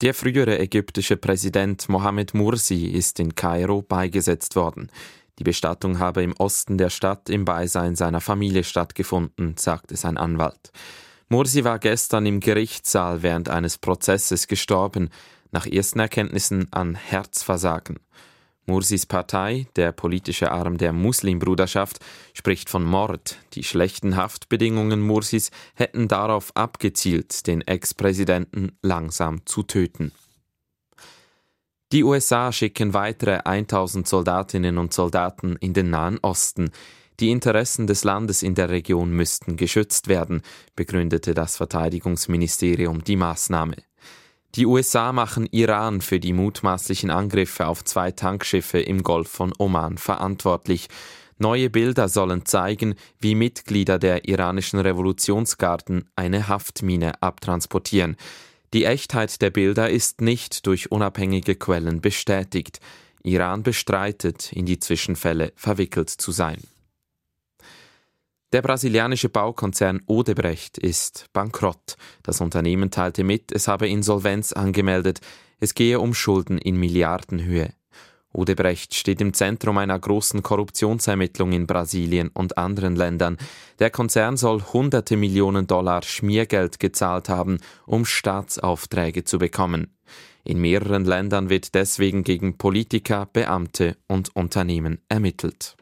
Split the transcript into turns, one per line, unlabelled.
Der frühere ägyptische Präsident Mohamed Mursi ist in Kairo beigesetzt worden. Die Bestattung habe im Osten der Stadt im Beisein seiner Familie stattgefunden, sagte sein Anwalt. Mursi war gestern im Gerichtssaal während eines Prozesses gestorben, nach ersten Erkenntnissen an Herzversagen. Mursis Partei, der politische Arm der Muslimbruderschaft, spricht von Mord. Die schlechten Haftbedingungen Mursis hätten darauf abgezielt, den Ex-Präsidenten langsam zu töten. Die USA schicken weitere 1000 Soldatinnen und Soldaten in den Nahen Osten. Die Interessen des Landes in der Region müssten geschützt werden, begründete das Verteidigungsministerium die Maßnahme. Die USA machen Iran für die mutmaßlichen Angriffe auf 2 Tankschiffe im Golf von Oman verantwortlich. Neue Bilder sollen zeigen, wie Mitglieder der iranischen Revolutionsgarden eine Haftmine abtransportieren. Die Echtheit der Bilder ist nicht durch unabhängige Quellen bestätigt. Iran bestreitet, in die Zwischenfälle verwickelt zu sein. Der brasilianische Baukonzern Odebrecht ist bankrott. Das Unternehmen teilte mit, es habe Insolvenz angemeldet. Es gehe um Schulden in Milliardenhöhe. Odebrecht steht im Zentrum einer großen Korruptionsermittlung in Brasilien und anderen Ländern. Der Konzern soll hunderte Millionen Dollar Schmiergeld gezahlt haben, um Staatsaufträge zu bekommen. In mehreren Ländern wird deswegen gegen Politiker, Beamte und Unternehmen ermittelt.